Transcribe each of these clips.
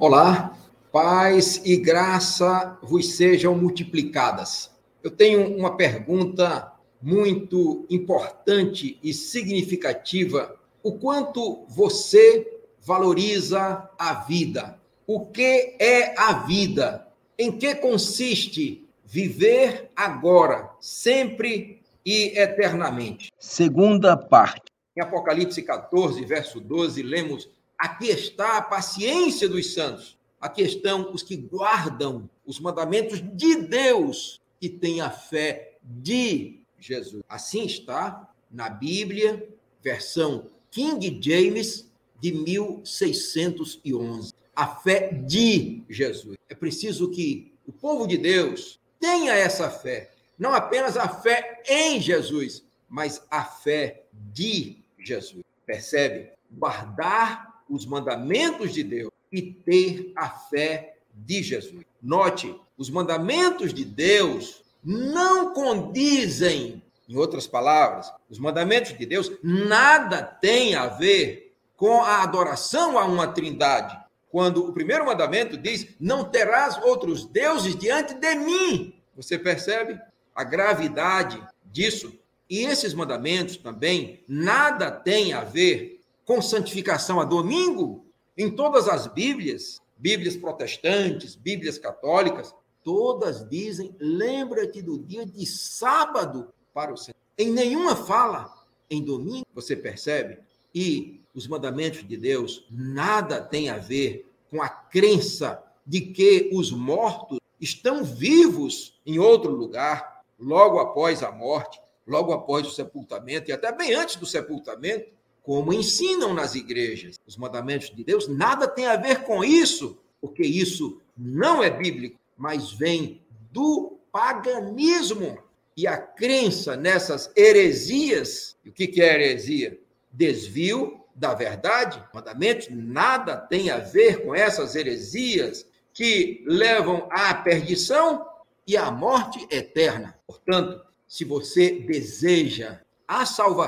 Olá, paz e graça vos sejam multiplicadas. Eu tenho uma pergunta muito importante e significativa. O quanto você valoriza a vida? O que é a vida? Em que consiste viver agora, sempre e eternamente? Segunda parte. Em Apocalipse 14, verso 12, lemos: aqui está a paciência dos santos. Aqui estão os que guardam os mandamentos de Deus e têm a fé de Jesus. Assim está na Bíblia, versão King James de 1611. A fé de Jesus. É preciso que o povo de Deus tenha essa fé. Não apenas a fé em Jesus, mas a fé de Jesus. Percebe? Guardar os mandamentos de Deus e ter a fé de Jesus. Note, os mandamentos de Deus não condizem, em outras palavras, os mandamentos de Deus nada têm a ver com a adoração a uma trindade. Quando o primeiro mandamento diz: não terás outros deuses diante de mim. Você percebe a gravidade disso? E esses mandamentos também nada têm a ver com santificação a domingo. Em todas as Bíblias protestantes, Bíblias católicas, todas dizem: lembra-te do dia de sábado para o Senhor. Em nenhuma fala em domingo, você percebe? E os mandamentos de Deus nada têm a ver com a crença de que os mortos estão vivos em outro lugar, logo após a morte, logo após o sepultamento e até bem antes do sepultamento, como ensinam nas igrejas. Os mandamentos de Deus nada tem a ver com isso, porque isso não é bíblico, mas vem do paganismo. E a crença nessas heresias, e o que é heresia? Desvio da verdade. Mandamentos nada tem a ver com essas heresias que levam à perdição e à morte eterna. Portanto, se você deseja a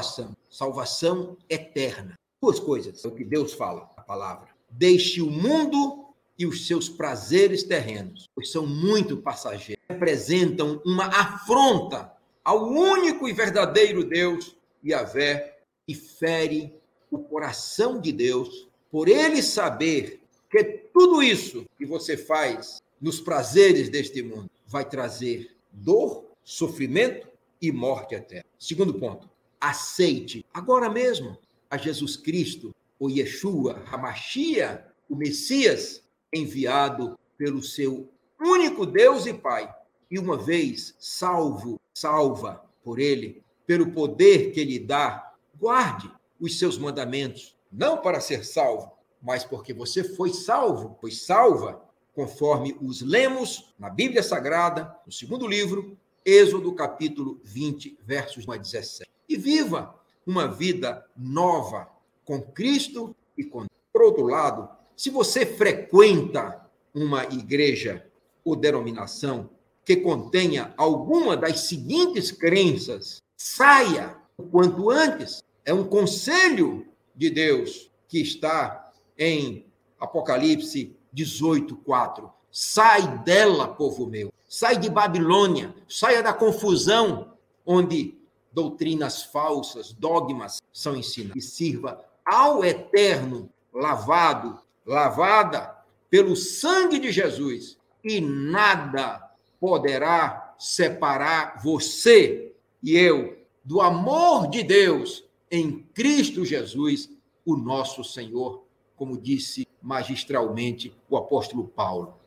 salvação eterna, duas coisas, é o que Deus fala, a palavra: deixe o mundo e os seus prazeres terrenos, pois são muito passageiros, representam uma afronta ao único e verdadeiro Deus, Yahvé, e fere o coração de Deus, por ele saber que tudo isso que você faz nos prazeres deste mundo vai trazer dor, sofrimento e morte eterna. Segundo ponto: aceite agora mesmo a Jesus Cristo, o Yeshua, Hamashia, o Messias, enviado pelo seu único Deus e Pai. E uma vez salva por ele, pelo poder que ele dá, guarde os seus mandamentos, não para ser salvo, mas porque você foi salvo, foi salva, conforme os lemos na Bíblia Sagrada, no segundo livro, Êxodo, capítulo 20, versos 1 a 17. E viva uma vida nova com Cristo e com Deus. Por outro lado, se você frequenta uma igreja ou denominação que contenha alguma das seguintes crenças, saia o quanto antes. É um conselho de Deus que está em Apocalipse 18:4. Sai dela, povo meu. Sai de Babilônia. Saia da confusão onde doutrinas falsas, dogmas são ensinados. E sirva ao Eterno, lavada pelo sangue de Jesus. E nada poderá separar você e eu do amor de Deus em Cristo Jesus, o nosso Senhor, como disse magistralmente o apóstolo Paulo.